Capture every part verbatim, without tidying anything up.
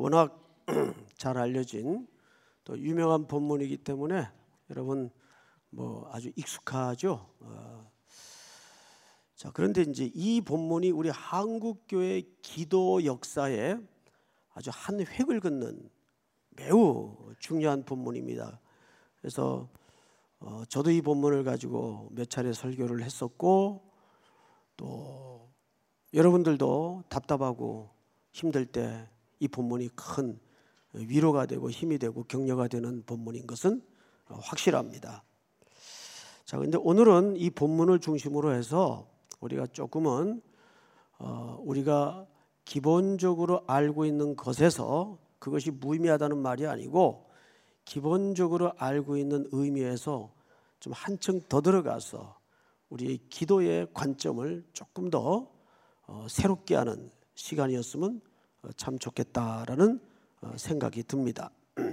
워낙 잘 알려진 또 유명한 본문이기 때문에 여러분 뭐 아주 익숙하죠. 어. 자, 그런데 이제 이 본문이 우리 한국교회 기도 역사에 아주 한 획을 긋는 매우 중요한 본문입니다. 그래서 어, 저도 이 본문을 가지고 몇 차례 설교를 했었고, 또 여러분들도 답답하고 힘들 때 이 본문이 큰 위로가 되고 힘이 되고 격려가 되는 본문인 것은 확실합니다. 자, 근데 오늘은 이 본문을 중심으로 해서 우리가 조금은 어, 우리가 기본적으로 알고 있는 것에서, 그것이 무의미하다는 말이 아니고 기본적으로 알고 있는 의미에서 좀 한층 더 들어가서 우리의 기도의 관점을 조금 더 어, 새롭게 하는 시간이었으면 참 좋겠다라는 생각이 듭니다.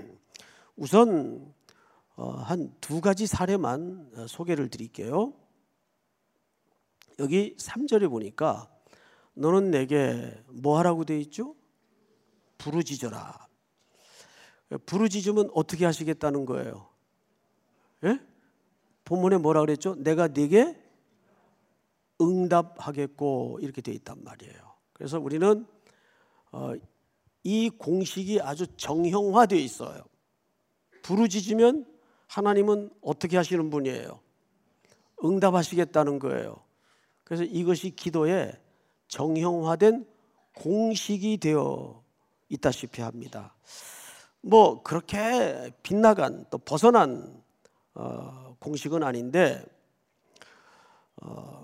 우선 한 두 가지 사례만 소개를 드릴게요. 여기 삼 절에 보니까 너는 내게 뭐 하라고 되어 있죠? 부르짖어라. 부르짖으면 어떻게 하시겠다는 거예요? 예? 본문에 뭐라 그랬죠? 내가 네게 응답하겠고, 이렇게 되어 있단 말이에요. 그래서 우리는 어, 이 공식이 아주 정형화되어 있어요. 부르짖으면 하나님은 어떻게 하시는 분이에요? 응답하시겠다는 거예요. 그래서 이것이 기도에 정형화된 공식이 되어 있다시피 합니다. 뭐 그렇게 빗나간 또 벗어난 어, 공식은 아닌데 어,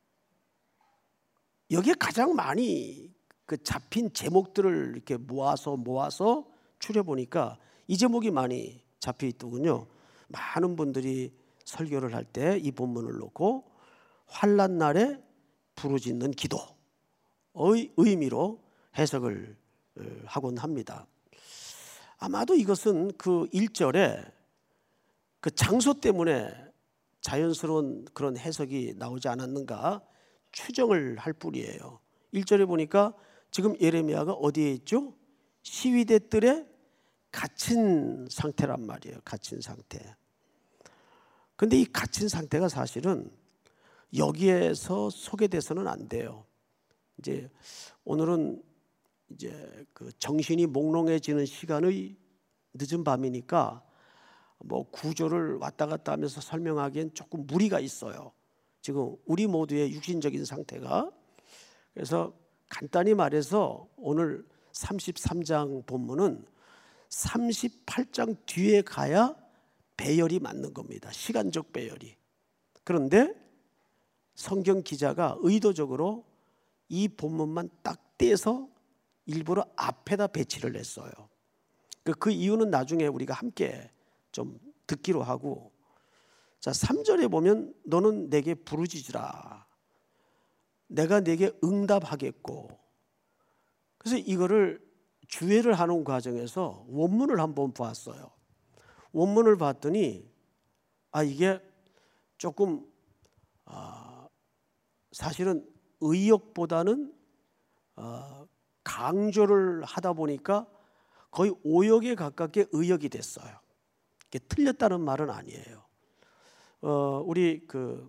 여기에 가장 많이 그 잡힌 제목들을 이렇게 모아서 모아서 추려보니까 이 제목이 많이 잡혀 있더군요. 많은 분들이 설교를 할 때 이 본문을 놓고 환난 날에 부르짖는 기도의 의미로 해석을 하곤 합니다. 아마도 이것은 그 일 절에 그 장소 때문에 자연스러운 그런 해석이 나오지 않았는가 추정을 할 뿐이에요. 일 절에 보니까 지금 예레미야가 어디에 있죠? 시위대 뜰에 갇힌 상태란 말이에요. 갇힌 상태. 근데 이 갇힌 상태가 사실은 여기에서 소개돼서는 안 돼요. 이제 오늘은 이제 그 정신이 몽롱해지는 시간의 늦은 밤이니까 뭐 구조를 왔다 갔다 하면서 설명하기엔 조금 무리가 있어요. 지금 우리 모두의 육신적인 상태가. 그래서 간단히 말해서 오늘 삼십삼 장 본문은 삼십팔 장 뒤에 가야 배열이 맞는 겁니다. 시간적 배열이. 그런데 성경 기자가 의도적으로 이 본문만 딱 떼서 일부러 앞에다 배치를 했어요. 그 이유는 나중에 우리가 함께 좀 듣기로 하고, 자, 삼 절에 보면 너는 내게 부르짖으라. 내가 내게 응답하겠고. 그래서 이거를 주의를 하는 과정에서 원문을 한번 봤어요. 원문을 봤더니 아 이게 조금 아, 사실은 의역보다는 어, 강조를 하다 보니까 거의 오역에 가깝게 의역이 됐어요. 이게 틀렸다는 말은 아니에요. 어, 우리 그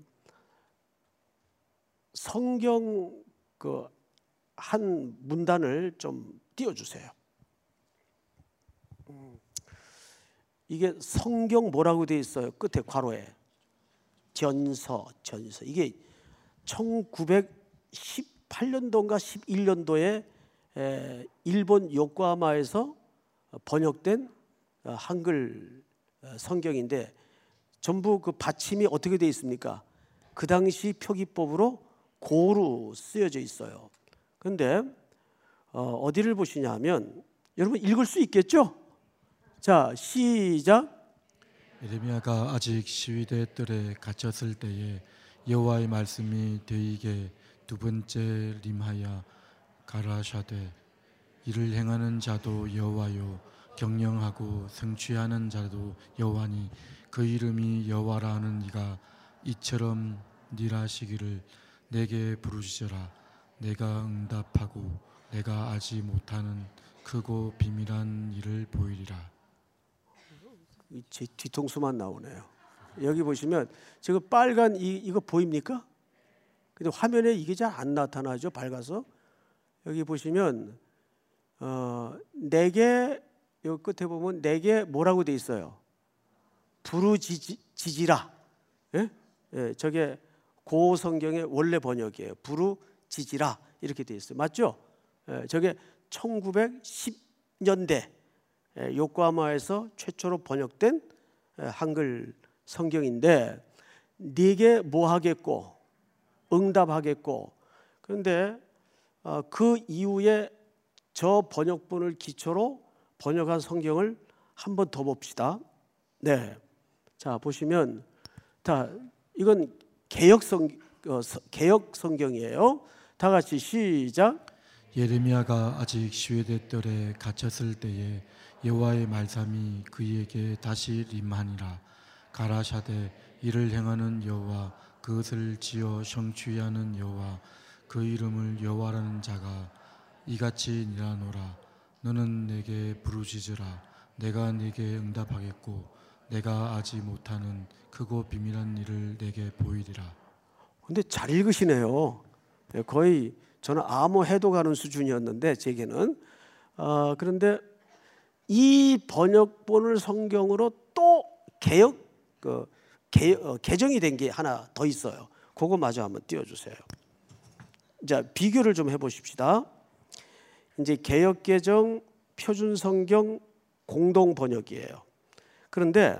성경 그 한 문단을 좀 띄워주세요. 음, 이게 성경 뭐라고 되어 있어요? 끝에 괄호에 전서, 전서. 이게 천구백십팔 년도인가 십일 년도에 에, 일본 요코하마에서 번역된 한글 성경인데 전부 그 받침이 어떻게 되어 있습니까? 그 당시 표기법으로 고루 쓰여져 있어요. 그런데 어, 어디를 보시냐면 여러분 읽을 수 있겠죠? 자, 시작. 예레미야가 아직 시위대 뜰에 갇혔을 때에 여호와의 말씀이 그에게 두 번째 림하여 가라사대 이를 행하는 자도 여호와요 경영하고 성취하는 자도 여호와니 그 이름이 여호와라 하는 이가 이처럼 니라시기를 내게 부르짖어라. 내가 응답하고 내가 알지 못하는 크고 비밀한 일을 보이리라. 제 뒤통수만 나오네요. 여기 보시면 지금 빨간 이, 이거 보입니까? 근데 화면에 이게 잘 안 나타나죠, 밝아서. 여기 보시면 어, 내게, 여기 끝에 보면 내게 뭐라고 돼 있어요? 부르짖으라. 예? 예, 저게 고 성경의 원래 번역이에요. 부르짖으라 이렇게 돼 있어요. 맞죠? 예, 저게 천구백십 년대 예, 요코하마에서 최초로 번역된 예, 한글 성경인데, 네게 뭐 하겠고 응답하겠고. 그런데 어, 그 이후에 저 번역본을 기초로 번역한 성경을 한 번 더 봅시다. 네, 자 보시면 다 이건 개역 성 어, 개역 성경이에요. 다 같이 시작. 예레미야가 아직 스웨데 뜰에 갇혔을 때에 여호와의 말씀이 그에게 다시 임하니라. 가라사대 이를 행하는 여호와, 그것을 지어 성취하는 여호와, 그 이름을 여호와라는 자가 이같이 니라노라. 너는 내게 부르짖으라. 내가 네게 응답하겠고 내가 아지 못하는 크고 비밀한 일을 내게 보이리라. 근데 잘 읽으시네요. 거의 저는 암호 해독하는 수준이었는데 제게는 어, 그런데 이 번역본을 성경으로 또 개역 그, 개, 어, 개정이 된 게 하나 더 있어요. 그거 마저 한번 띄워주세요. 자, 비교를 좀 해보십시다. 이제 개역 개정, 표준 성경 공동 번역이에요. 그런데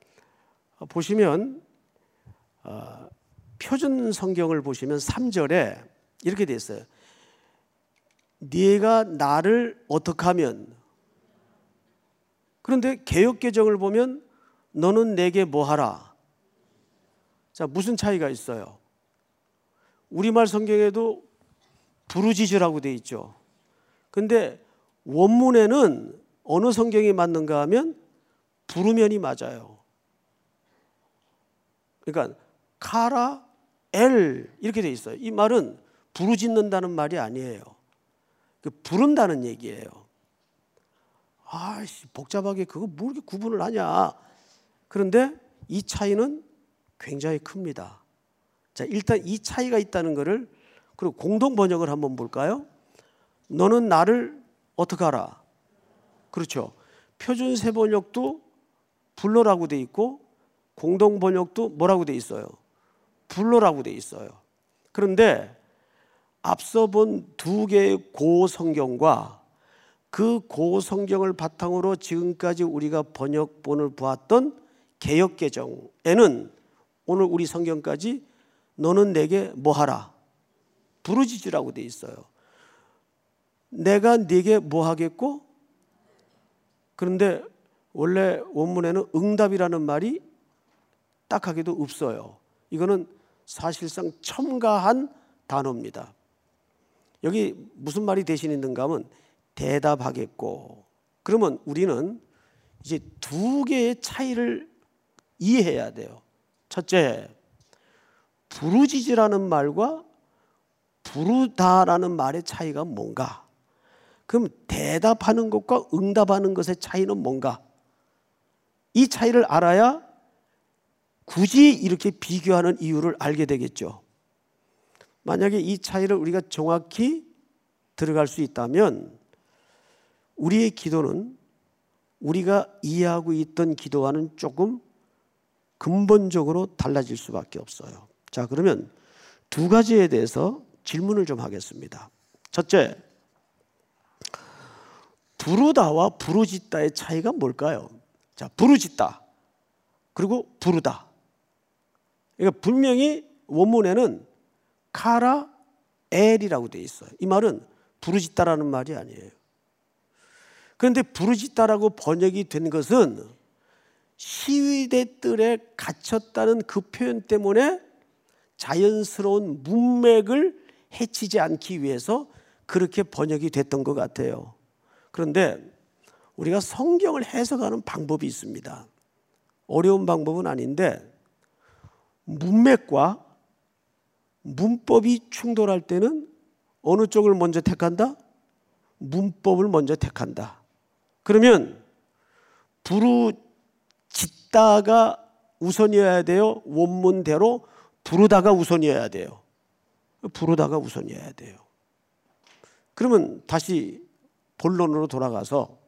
보시면 어, 표준 성경을 보시면 삼 절에 이렇게 돼 있어요. 네가 나를 어떻게 하면. 그런데 개역 개정을 보면 너는 내게 뭐 하라. 자, 무슨 차이가 있어요? 우리말 성경에도 부르짖으라고 돼 있죠. 근데 원문에는 어느 성경이 맞는가 하면 부르면이 맞아요. 그러니까 카라 엘 이렇게 돼 있어요. 이 말은 부르짖는다는 말이 아니에요. 부른다는 얘기예요. 아이씨, 복잡하게 그거 뭐 이렇게 구분을 하냐. 그런데 이 차이는 굉장히 큽니다. 자, 일단 이 차이가 있다는 것을, 그리고 공동 번역을 한번 볼까요? 너는 나를 어떻게 하라. 그렇죠. 표준 세 번역도 불러라고 돼 있고 공동 번역도 뭐라고 돼 있어요? 불러라고 돼 있어요. 그런데 앞서 본 두 개의 고 성경과 그 고 성경을 바탕으로 지금까지 우리가 번역본을 보았던 개역 개정에는 오늘 우리 성경까지 너는 내게 뭐 하라. 부르짖으라고 돼 있어요. 내가 네게 뭐 하겠고. 그런데 원래 원문에는 응답이라는 말이 딱하게도 없어요. 이거는 사실상 첨가한 단어입니다. 여기 무슨 말이 대신 있는가 하면 대답하겠고. 그러면 우리는 이제 두 개의 차이를 이해해야 돼요. 첫째, 부르짖으라는 말과 부르다라는 말의 차이가 뭔가? 그럼 대답하는 것과 응답하는 것의 차이는 뭔가? 이 차이를 알아야 굳이 이렇게 비교하는 이유를 알게 되겠죠. 만약에 이 차이를 우리가 정확히 들어갈 수 있다면 우리의 기도는 우리가 이해하고 있던 기도와는 조금 근본적으로 달라질 수밖에 없어요. 자, 그러면 두 가지에 대해서 질문을 좀 하겠습니다. 첫째, 부르다와 부르짖다의 차이가 뭘까요? 자, 부르짖다 그리고 부르다. 그러니까 분명히 원문에는 카라 엘이라고 되어 있어요. 이 말은 부르짖다라는 말이 아니에요. 그런데 부르짖다라고 번역이 된 것은 시위대 뜰에 갇혔다는 그 표현 때문에 자연스러운 문맥을 해치지 않기 위해서 그렇게 번역이 됐던 것 같아요. 그런데 우리가 성경을 해석하는 방법이 있습니다. 어려운 방법은 아닌데 문맥과 문법이 충돌할 때는 어느 쪽을 먼저 택한다? 문법을 먼저 택한다. 그러면 부르짖다가 우선이어야 돼요? 원문대로 부르다가 우선이어야 돼요? 부르다가 우선이어야 돼요. 그러면 다시 본론으로 돌아가서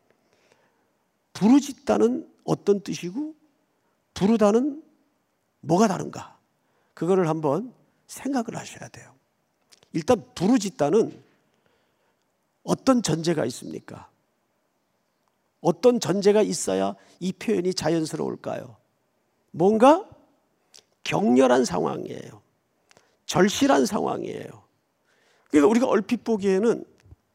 부르짖다는 어떤 뜻이고 부르다는 뭐가 다른가? 그거를 한번 생각을 하셔야 돼요. 일단 부르짖다는 어떤 전제가 있습니까? 어떤 전제가 있어야 이 표현이 자연스러울까요? 뭔가 격렬한 상황이에요. 절실한 상황이에요. 그러니까 우리가 얼핏 보기에는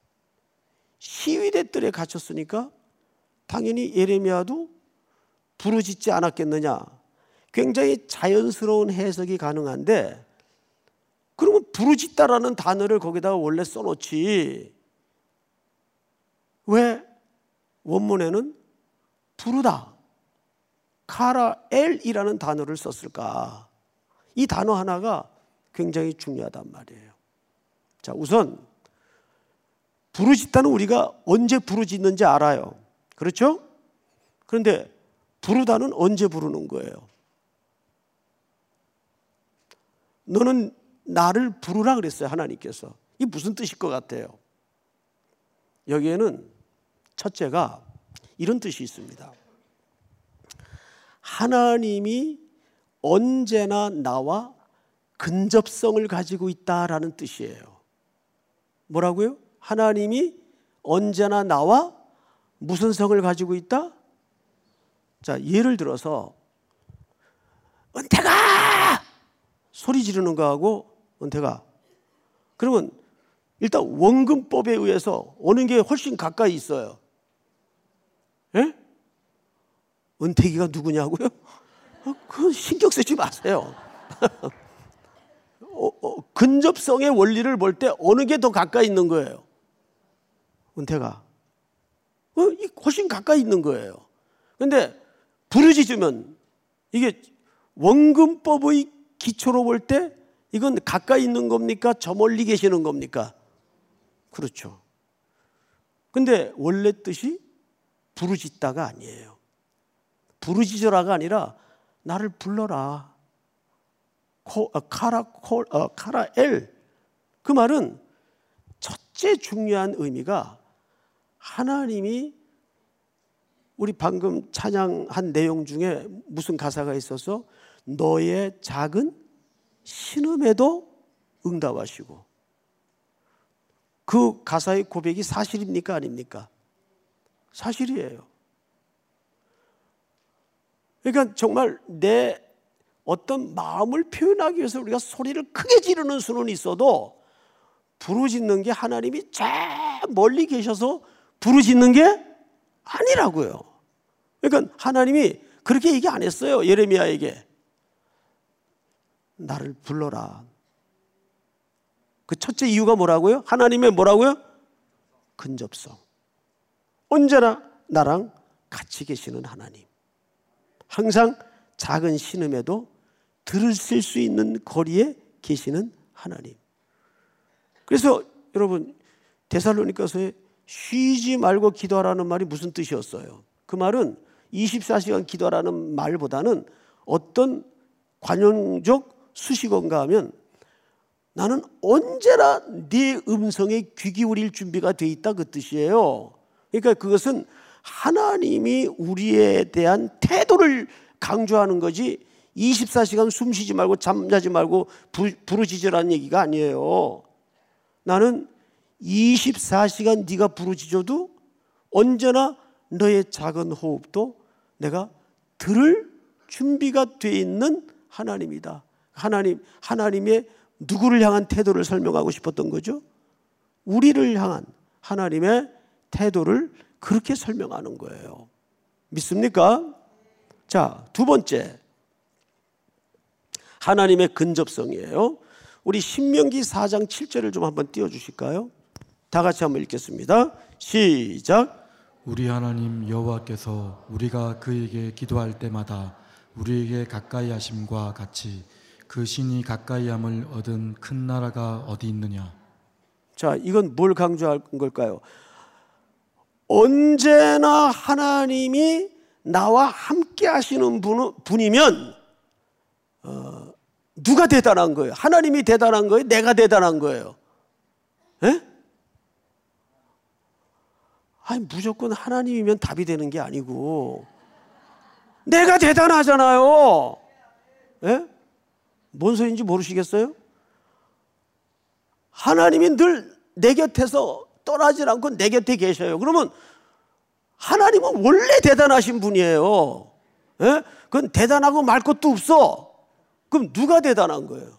시위대 뜰에 갇혔으니까 당연히 예레미야도 부르짖지 않았겠느냐. 굉장히 자연스러운 해석이 가능한데, 그러면 부르짖다라는 단어를 거기다가 원래 써놓지 왜 원문에는 부르다, 카라엘이라는 단어를 썼을까? 이 단어 하나가 굉장히 중요하단 말이에요. 자, 우선 부르짖다는 우리가 언제 부르짖는지 알아요. 그렇죠? 그런데 부르다는 언제 부르는 거예요? 너는 나를 부르라 그랬어요, 하나님께서. 이게 무슨 뜻일 것 같아요? 여기에는 첫째가 이런 뜻이 있습니다. 하나님이 언제나 나와 근접성을 가지고 있다라는 뜻이에요. 뭐라고요? 하나님이 언제나 나와 무슨 성을 가지고 있다? 자, 예를 들어서 은퇴가! 소리 지르는 거하고 은퇴가. 그러면 일단 원근법에 의해서 어느 게 훨씬 가까이 있어요? 예? 은퇴기가 누구냐고요? 그건 신경 쓰지 마세요. 어, 어, 근접성의 원리를 볼 때 어느 게 더 가까이 있는 거예요? 은퇴가. 어, 훨씬 가까이 있는 거예요. 그런데 부르짖으면 이게 원근법의 기초로 볼 때 이건 가까이 있는 겁니까? 저 멀리 계시는 겁니까? 그렇죠. 근데 원래 뜻이 부르짖다가 아니에요. 부르짖으라가 아니라 나를 불러라. 코, 어, 카라, 코, 어, 카라엘. 그 말은 첫째 중요한 의미가 하나님이 우리 방금 찬양한 내용 중에 무슨 가사가 있어서 너의 작은 신음에도 응답하시고, 그 가사의 고백이 사실입니까? 아닙니까? 사실이에요. 그러니까 정말 내 어떤 마음을 표현하기 위해서 우리가 소리를 크게 지르는 수는 있어도 부르짖는 게 하나님이 저 멀리 계셔서 부르짖는 게 아니라고요. 그러니까 하나님이 그렇게 얘기 안 했어요. 예레미야에게 나를 불러라. 그 첫째 이유가 뭐라고요? 하나님의 뭐라고요? 근접성. 언제나 나랑 같이 계시는 하나님. 항상 작은 신음에도 들으실 수 있는 거리에 계시는 하나님. 그래서 여러분 데살로니가서에 쉬지 말고 기도하라는 말이 무슨 뜻이었어요? 그 말은 이십사 시간 기도하라는 말보다는 어떤 관용적 수식어인가 하면 나는 언제나 네 음성에 귀 기울일 준비가 돼 있다, 그 뜻이에요. 그러니까 그것은 하나님이 우리에 대한 태도를 강조하는 거지 이십사 시간 숨 쉬지 말고 잠자지 말고 부르짖으라는 얘기가 아니에요. 나는 이십사 시간 네가 부르짖어도 언제나 너의 작은 호흡도 내가 들을 준비가 돼 있는 하나님이다. 하나님, 하나님의 누구를 향한 태도를 설명하고 싶었던 거죠? 우리를 향한 하나님의 태도를 그렇게 설명하는 거예요. 믿습니까? 자, 두 번째, 하나님의 근접성이에요. 우리 신명기 사 장 칠 절을 좀 한번 띄워주실까요? 다 같이 한번 읽겠습니다. 시작. 우리 하나님 여호와께서 우리가 그에게 기도할 때마다 우리에게 가까이 하심과 같이 그 신이 가까이함을 얻은 큰 나라가 어디 있느냐. 자, 이건 뭘 강조한 걸까요? 언제나 하나님이 나와 함께 하시는 분, 분이면 어, 누가 대단한 거예요? 하나님이 대단한 거예요? 내가 대단한 거예요? 에? 아니, 무조건 하나님이면 답이 되는 게 아니고 내가 대단하잖아요. 에? 뭔 소리인지 모르시겠어요? 하나님이 늘 내 곁에서 떠나질 않고 내 곁에 계셔요. 그러면 하나님은 원래 대단하신 분이에요. 에? 그건 대단하고 말 것도 없어. 그럼 누가 대단한 거예요?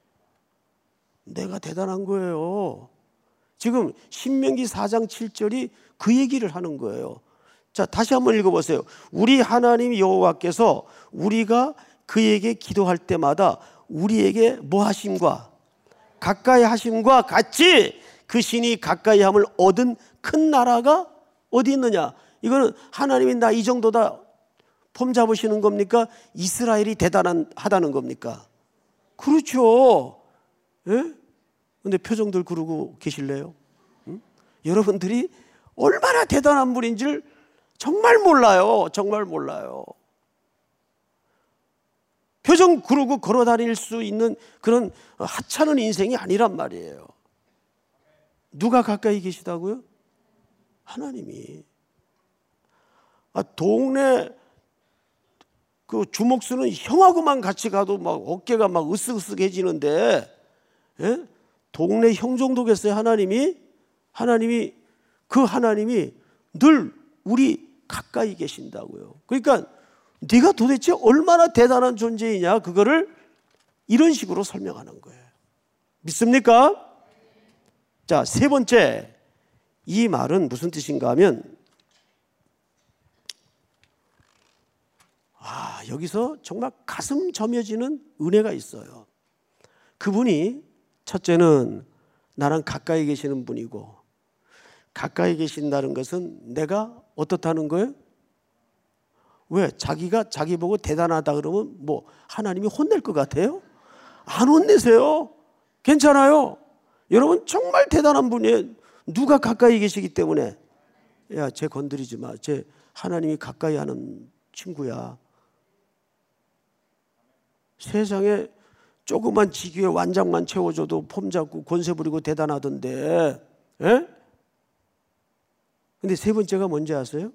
내가 대단한 거예요. 지금 신명기 사 장 칠 절이 그 얘기를 하는 거예요. 자, 다시 한번 읽어보세요. 우리 하나님 여호와께서 우리가 그에게 기도할 때마다 우리에게 뭐 하심과 가까이 하심과 같이 그 신이 가까이 함을 얻은 큰 나라가 어디 있느냐? 이거는 하나님이 나 이 정도다 폼 잡으시는 겁니까? 이스라엘이 대단하다는 겁니까? 그렇죠. 예? 근데 표정들 그러고 계실래요? 응? 여러분들이 얼마나 대단한 분인지를 정말 몰라요. 정말 몰라요. 표정 그러고 걸어 다닐 수 있는 그런 하찮은 인생이 아니란 말이에요. 누가 가까이 계시다고요? 하나님이. 아, 동네 그 주먹수는 형하고만 같이 가도 막 어깨가 막 으쓱으쓱해지는데, 예? 동네 형 정도겠어요? 하나님이? 하나님이, 그 하나님이 늘 우리 가까이 계신다고요. 그러니까 네가 도대체 얼마나 대단한 존재이냐, 그거를 이런 식으로 설명하는 거예요. 믿습니까? 자, 세 번째, 이 말은 무슨 뜻인가 하면, 아, 여기서 정말 가슴 저며지는 은혜가 있어요. 그분이 첫째는 나랑 가까이 계시는 분이고, 가까이 계신다는 것은 내가 어떻다는 거예요? 왜? 자기가 자기 보고 대단하다 그러면 뭐 하나님이 혼낼 것 같아요? 안 혼내세요. 괜찮아요. 여러분 정말 대단한 분이에요. 누가 가까이 계시기 때문에. 야, 쟤 건드리지 마. 쟤 하나님이 가까이 하는 친구야. 세상에 조그만 지기에 완장만 채워줘도 폼 잡고 권세 부리고 대단하던데. 에? 근데 세 번째가 뭔지 아세요?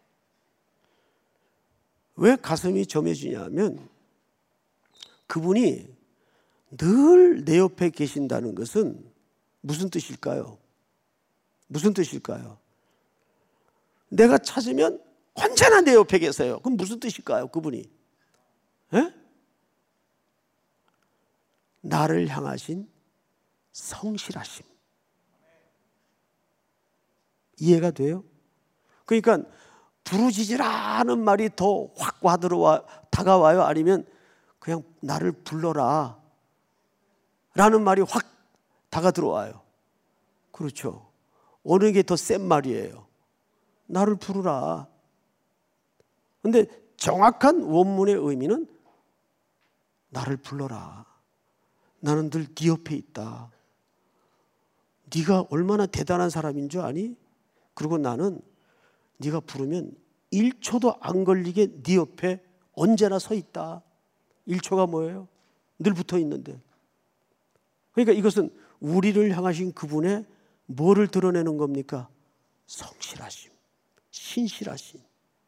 왜 가슴이 점해지냐면, 그분이 늘 내 옆에 계신다는 것은 무슨 뜻일까요? 무슨 뜻일까요? 내가 찾으면 언제나 내 옆에 계세요. 그럼 무슨 뜻일까요? 그분이 에? 나를 향하신 성실하심. 이해가 돼요? 그러니까 부르짖으라는 말이 더 확 와들어와 다가와요? 아니면 그냥 나를 불러라 라는 말이 확 다가 들어와요? 그렇죠. 어느 게 더 센 말이에요? 나를 부르라. 근데 정확한 원문의 의미는 나를 불러라. 나는 늘 네 옆에 있다. 네가 얼마나 대단한 사람인 줄 아니? 그리고 나는 네가 부르면 일 초도 안 걸리게 네 옆에 언제나 서 있다. 일 초가 뭐예요? 늘 붙어 있는데. 그러니까 이것은 우리를 향하신 그분의 뭐를 드러내는 겁니까? 성실하심, 신실하심.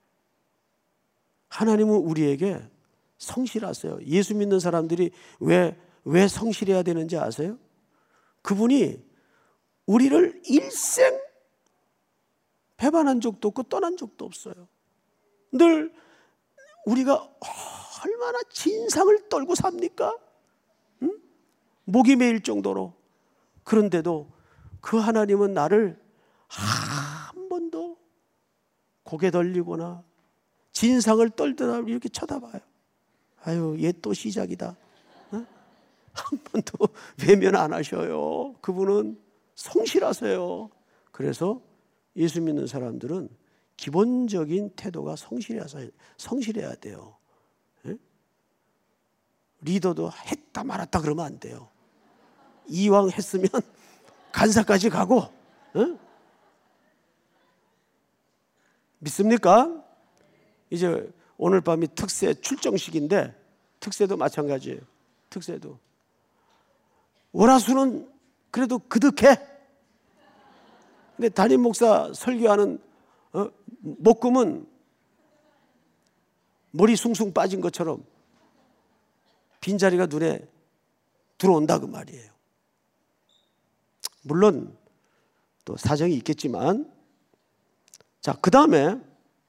하나님은 우리에게 성실하세요. 예수 믿는 사람들이 왜, 왜 성실해야 되는지 아세요? 그분이 우리를 일생 배반한 적도 없고 떠난 적도 없어요. 늘 우리가 얼마나 진상을 떨고 삽니까? 응? 목이 메일 정도로. 그런데도 그 하나님은 나를 한 번도 고개 돌리거나 진상을 떨더라 이렇게 쳐다봐요. 아유, 얘 또 시작이다. 어? 한 번도 외면 안 하셔요. 그분은 성실하세요. 그래서 예수 믿는 사람들은 기본적인 태도가 성실해야, 성실해야 돼요. 예? 리더도 했다 말았다 그러면 안 돼요. 이왕 했으면 간사까지 가고, 어? 믿습니까? 이제 오늘 밤이 특세 출정식인데 특세도 마찬가지예요. 특세도 월화수는 그래도 그득해. 근데 담임 목사 설교하는 어? 목금은 머리 숭숭 빠진 것처럼 빈자리가 눈에 들어온다 그 말이에요. 물론 또 사정이 있겠지만, 자, 그 다음에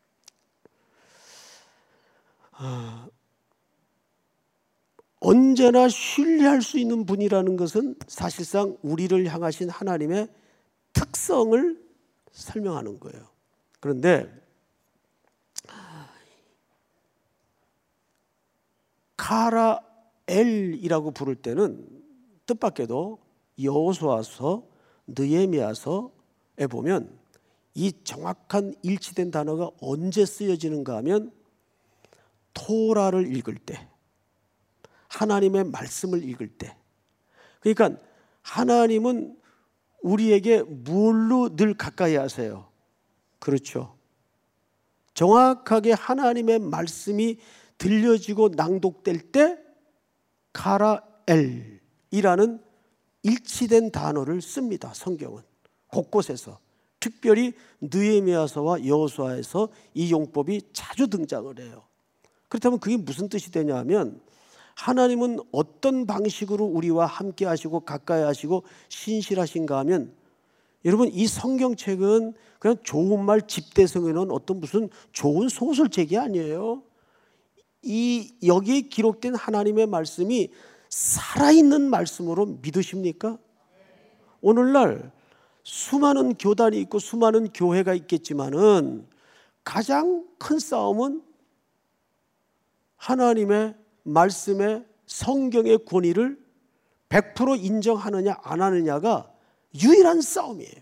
어, 언제나 신뢰할 수 있는 분이라는 것은 사실상 우리를 향하신 하나님의 특성을 설명하는 거예요. 그런데 가라엘이라고 부를 때는 뜻밖에도 여호수아서, 느헤미야서에 보면 이 정확한 일치된 단어가 언제 쓰여지는가 하면 토라를 읽을 때, 하나님의 말씀을 읽을 때. 그러니까 하나님은 우리에게 뭘로 늘 가까이 하세요? 그렇죠. 정확하게 하나님의 말씀이 들려지고 낭독될 때 가라엘이라는 일치된 단어를 씁니다. 성경은 곳곳에서, 특별히 느헤미야서와 여호수아에서 이 용법이 자주 등장을 해요. 그렇다면 그게 무슨 뜻이 되냐 하면, 하나님은 어떤 방식으로 우리와 함께 하시고 가까이 하시고 신실하신가 하면, 여러분 이 성경책은 그냥 좋은 말 집대성에 놓은 어떤 무슨 좋은 소설책이 아니에요. 이 여기에 기록된 하나님의 말씀이 살아있는 말씀으로 믿으십니까? 오늘날 수많은 교단이 있고 수많은 교회가 있겠지만은 가장 큰 싸움은 하나님의 말씀의 성경의 권위를 백 퍼센트 인정하느냐 안 하느냐가 유일한 싸움이에요.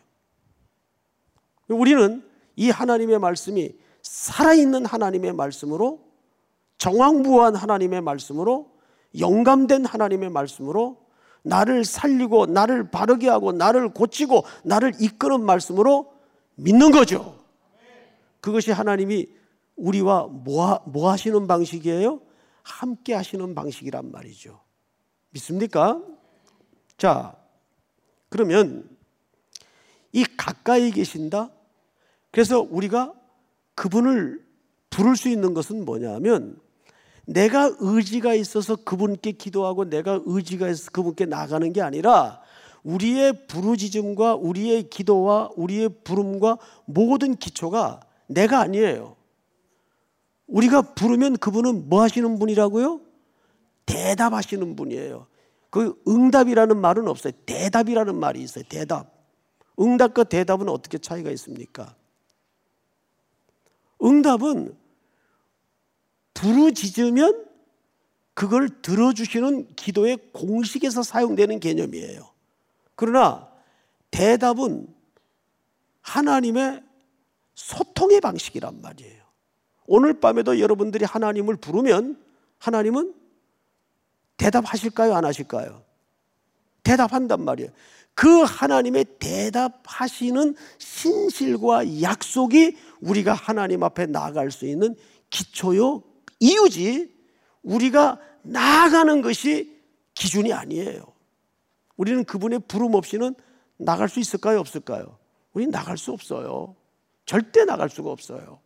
우리는 이 하나님의 말씀이 살아있는 하나님의 말씀으로, 정황부한 하나님의 말씀으로, 영감된 하나님의 말씀으로, 나를 살리고 나를 바르게 하고 나를 고치고 나를 이끄는 말씀으로 믿는 거죠. 그것이 하나님이 우리와 뭐, 뭐 하시는 방식이에요? 함께 하시는 방식이란 말이죠. 믿습니까? 자, 그러면 이 가까이 계신다? 그래서 우리가 그분을 부를 수 있는 것은 뭐냐면, 내가 의지가 있어서 그분께 기도하고 내가 의지가 있어서 그분께 나가는 게 아니라, 우리의 부르짖음과 우리의 기도와 우리의 부름과 모든 기초가 내가 아니에요. 우리가 부르면 그분은 뭐 하시는 분이라고요? 대답하시는 분이에요. 그 응답이라는 말은 없어요. 대답이라는 말이 있어요. 대답. 응답과 대답은 어떻게 차이가 있습니까? 응답은 부르짖으면 그걸 들어주시는 기도의 공식에서 사용되는 개념이에요. 그러나 대답은 하나님의 소통의 방식이란 말이에요. 오늘 밤에도 여러분들이 하나님을 부르면 하나님은 대답하실까요? 안 하실까요? 대답한단 말이에요. 그 하나님의 대답하시는 신실과 약속이 우리가 하나님 앞에 나아갈 수 있는 기초요, 이유지, 우리가 나아가는 것이 기준이 아니에요. 우리는 그분의 부름 없이는 나갈 수 있을까요? 없을까요? 우리는 나갈 수 없어요. 절대 나갈 수가 없어요.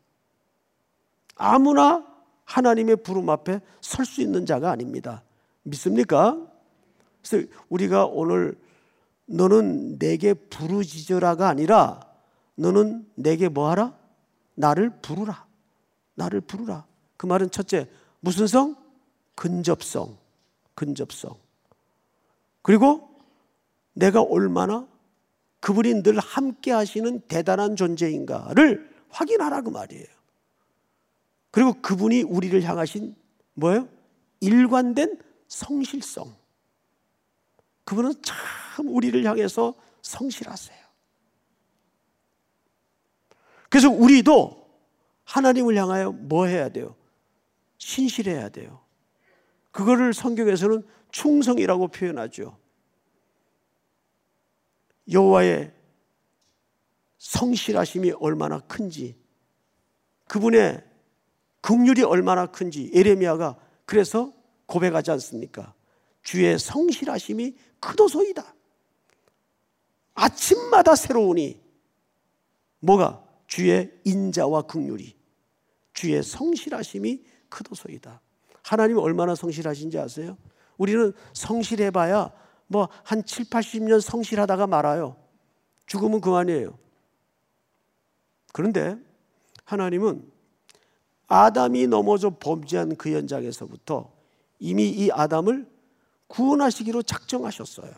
아무나 하나님의 부름 앞에 설 수 있는 자가 아닙니다. 믿습니까? 그래서 우리가 오늘 너는 내게 부르짖으라가 아니라 너는 내게 뭐하라? 나를 부르라. 나를 부르라. 그 말은 첫째, 무슨 성? 근접성. 근접성. 그리고 내가 얼마나 그분이 늘 함께 하시는 대단한 존재인가를 확인하라 그 말이에요. 그리고 그분이 우리를 향하신 뭐예요? 일관된 성실성. 그분은 참 우리를 향해서 성실하세요. 그래서 우리도 하나님을 향하여 뭐 해야 돼요? 신실해야 돼요. 그거를 성경에서는 충성이라고 표현하죠. 여호와의 성실하심이 얼마나 큰지, 그분의 긍휼이 얼마나 큰지 예레미야가 그래서 고백하지 않습니까? 주의 성실하심이 크도소이다. 아침마다 새로우니 뭐가? 주의 인자와 긍휼이, 주의 성실하심이 크도소이다. 하나님이 얼마나 성실하신지 아세요? 우리는 성실해봐야 뭐 한 칠, 팔십 년 성실하다가 말아요. 죽으면 그만이에요. 그런데 하나님은 아담이 넘어져 범죄한 그 현장에서부터 이미 이 아담을 구원하시기로 작정하셨어요.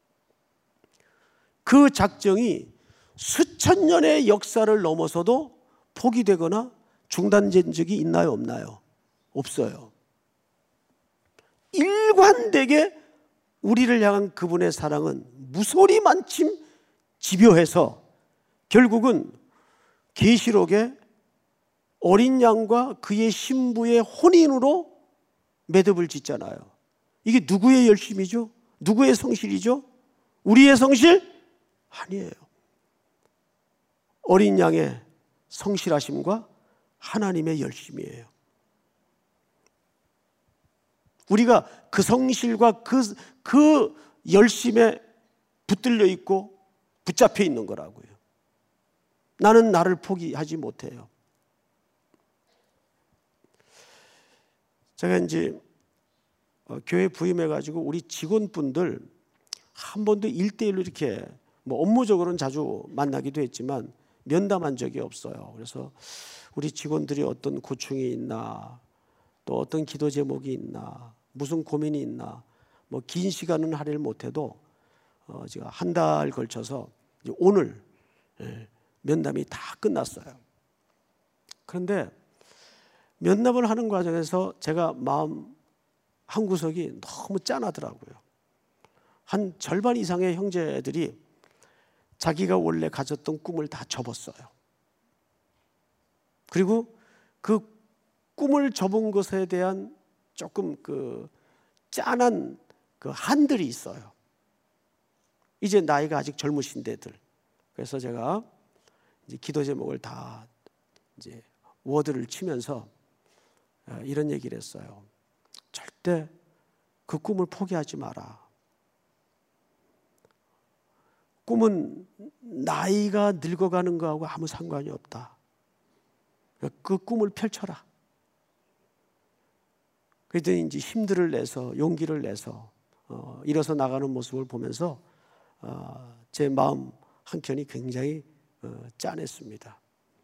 그 작정이 수천 년의 역사를 넘어서도 포기되거나 중단된 적이 있나요, 없나요? 없어요. 일관되게 우리를 향한 그분의 사랑은 무소리만침 집요해서 결국은 계시록에 어린 양과 그의 신부의 혼인으로 매듭을 짓잖아요. 이게 누구의 열심이죠? 누구의 성실이죠? 우리의 성실? 아니에요. 어린 양의 성실하심과 하나님의 열심이에요. 우리가 그 성실과 그, 그 열심에 붙들려 있고 붙잡혀 있는 거라고요. 나는 나를 포기하지 못해요. 제가 이제 교회 부임해가지고 우리 직원분들 한 번도 일대일로 이렇게 뭐 업무적으로는 자주 만나기도 했지만 면담한 적이 없어요. 그래서 우리 직원들이 어떤 고충이 있나, 또 어떤 기도 제목이 있나, 무슨 고민이 있나, 뭐 긴 시간은 할애를 못해도 어 제가 한 달 걸쳐서 이제 오늘 예, 면담이 다 끝났어요. 그런데 면담을 하는 과정에서 제가 마음 한 구석이 너무 짠하더라고요. 한 절반 이상의 형제들이 자기가 원래 가졌던 꿈을 다 접었어요. 그리고 그 꿈을 접은 것에 대한 조금 그 짠한 그 한들이 있어요. 이제 나이가 아직 젊으신데들. 그래서 제가 이제 기도 제목을 다 이제 워드를 치면서 이런 얘기를 했어요. 절대 그 꿈을 포기하지 마라. 꿈은 나이가 늙어가는 거하고 아무 상관이 없다. 그 꿈을 펼쳐라. 그랬더니 이제 힘들을 내서 용기를 내서 어, 일어서 나가는 모습을 보면서 어, 제 마음 한켠이 굉장히 어, 짠했습니다.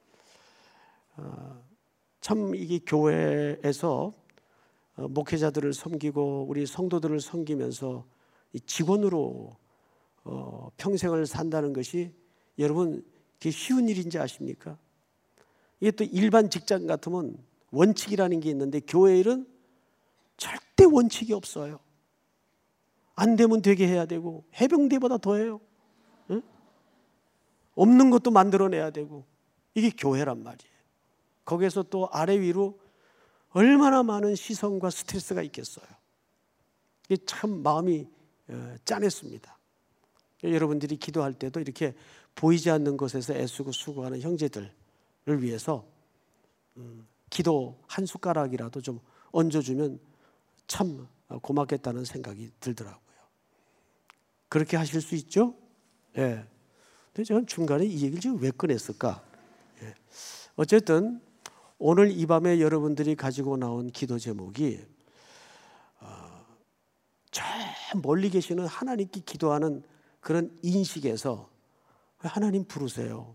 어, 참 이게 교회에서 어, 목회자들을 섬기고 우리 성도들을 섬기면서 이 직원으로 어, 평생을 산다는 것이 여러분 그게 쉬운 일인지 아십니까? 이게 또 일반 직장 같으면 원칙이라는 게 있는데 교회 일은 절대 원칙이 없어요. 안 되면 되게 해야 되고 해병대보다 더해요. 응? 없는 것도 만들어내야 되고 이게 교회란 말이에요. 거기에서 또 아래 위로 얼마나 많은 시선과 스트레스가 있겠어요. 이게 참 마음이 짠했습니다. 여러분들이 기도할 때도 이렇게 보이지 않는 곳에서 애쓰고 수고하는 형제들을 위해서 기도 한 숟가락이라도 좀 얹어주면 참 고맙겠다는 생각이 들더라고요. 그렇게 하실 수 있죠? 예. 근데 저는 중간에 이 얘기를 지금 왜 꺼냈을까? 예. 어쨌든 오늘 이 밤에 여러분들이 가지고 나온 기도 제목이 어, 저 멀리 계시는 하나님께 기도하는 그런 인식에서 하나님 부르세요.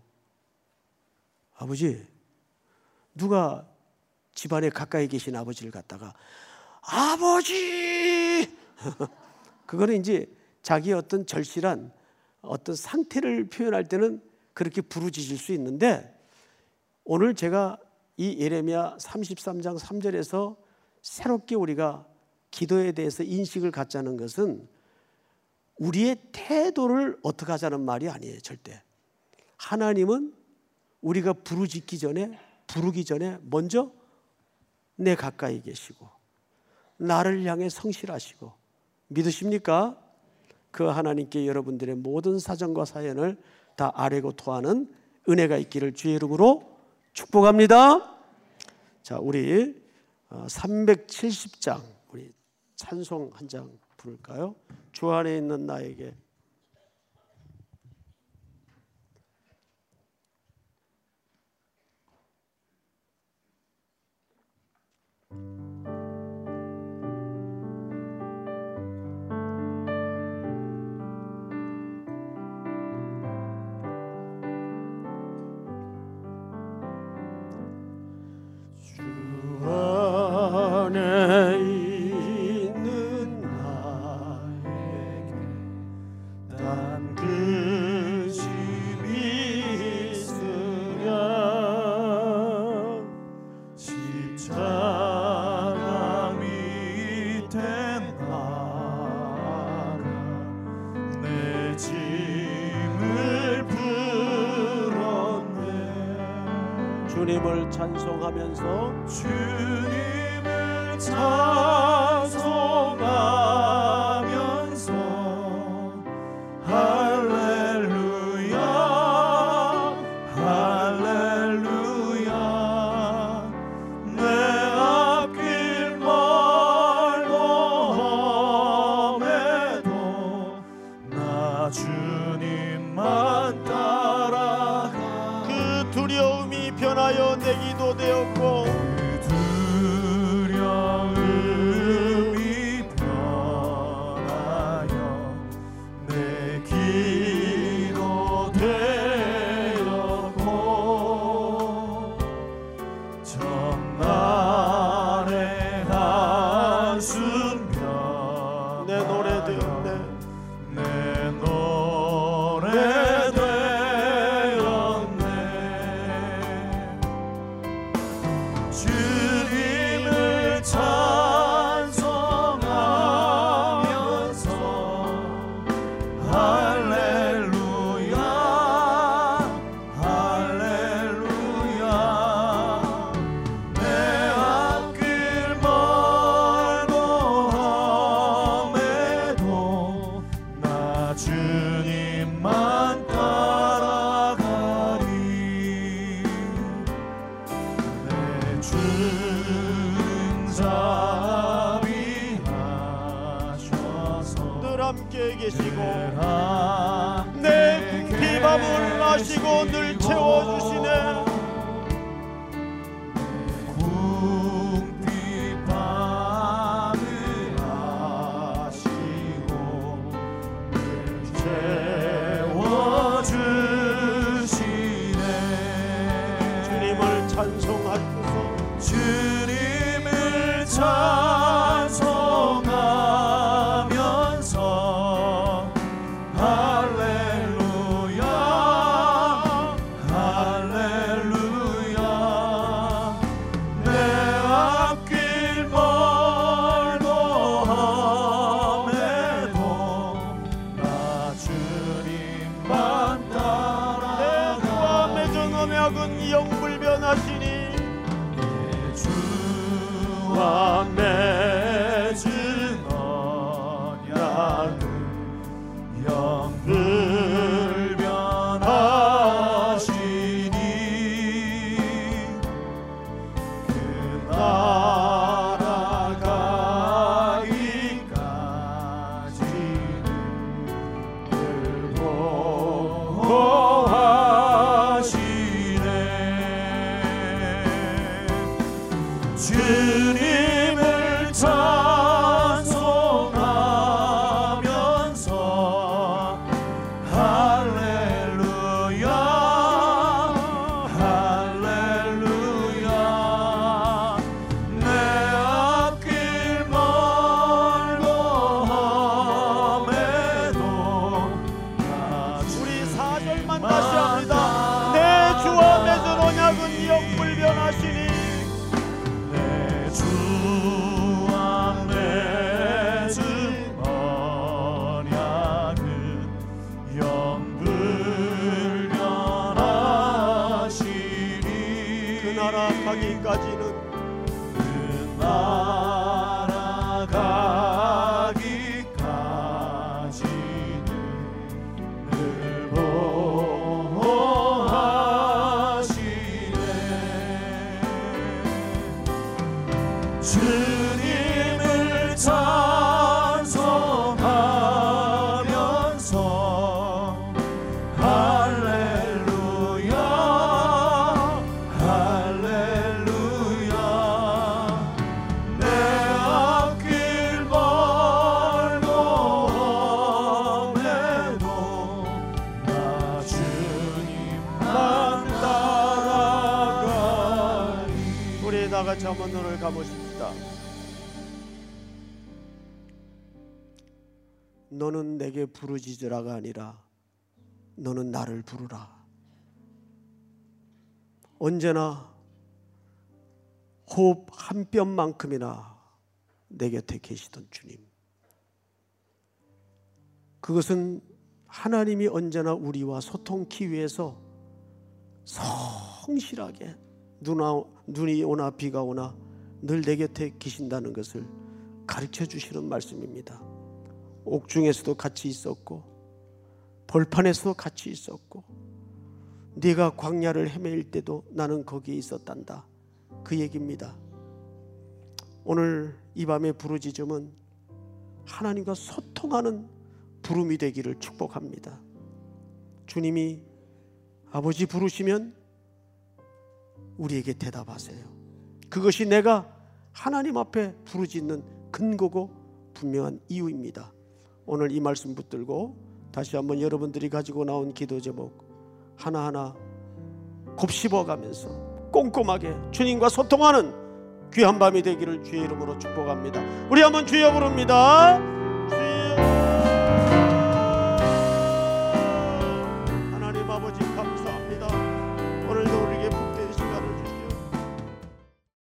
아버지, 누가 집안에 가까이 계신 아버지를 갖다가 아버지 그거는 이제 자기의 어떤 절실한 어떤 상태를 표현할 때는 그렇게 부르짖을 수 있는데 오늘 제가 이 예레미야 삼십삼 장 삼 절에서 새롭게 우리가 기도에 대해서 인식을 갖자는 것은 우리의 태도를 어떻게 하자는 말이 아니에요. 절대. 하나님은 우리가 부르짖기 전에 부르기 전에 먼저 내 가까이 계시고 나를 향해 성실하시고 믿으십니까? 그 하나님께 여러분들의 모든 사정과 사연을 다 아뢰고 토하는 은혜가 있기를 주의 이름으로 축복합니다. 자, 우리 삼백칠십 장 우리 찬송 한 장 부를까요? 주 안에 있는 나에게. 안에 있는 나에게 담그심이 있으랴 십자가 밑에 나가 내 짐을 풀었네. 주님을 찬송하면서 주님을 찬송하면서 할렐루야 할렐루야 내 앞길 멀고 험해도 나 주님만 따라가. 그 두려움이 변하여 내기도 되었고 함께 계시고 내 궁핍함을 아시고 늘 채워주시네. 궁핍함을 아시고 늘 채워주시네. 주님을 찬송하소서. 주님을 찬송하소서. 영불변하시니 주와 맺은 언약은 영불변하시니 그 나라 가기까지는 늘 보호하시니 주님을 찬송하면서 할렐루야 할렐루야 내 앞길 멀고 험해도 우리 사 절만 다시 합니다. 내 주와 맺은 언약은 영불변하시니 주와 맺은 언약은 영불변하시니 그 나라 가기까지는 그 나라 가기까지는 주님을 찬송하면서 할렐루야 할렐루야 내 앞길 멀고 험해도 나 주님만 따라가리. 우리 다 같이 한번 눈을 감으십시다. 너는 내게 부르짖으라가 아니라 너는 나를 부르라. 언제나 호흡 한 뼘만큼이나 내 곁에 계시던 주님, 그것은 하나님이 언제나 우리와 소통하기 위해서 성실하게 눈아, 눈이 오나 비가 오나 늘 내 곁에 계신다는 것을 가르쳐 주시는 말씀입니다. 옥중에서도 같이 있었고 벌판에서도 같이 있었고 네가 광야를 헤매일 때도 나는 거기에 있었단다, 그 얘기입니다. 오늘 이 밤의 부르짖음은 하나님과 소통하는 부름이 되기를 축복합니다. 주님이 아버지 부르시면 우리에게 대답하세요. 그것이 내가 하나님 앞에 부르짖는 근거고 분명한 이유입니다. 오늘 이 말씀 붙들고 다시 한번 여러분들이 가지고 나온 기도 제목 하나하나 곱씹어가면서 꼼꼼하게 주님과 소통하는 귀한 밤이 되기를 주의 이름으로 축복합니다. 우리 한번 주여 부릅니다.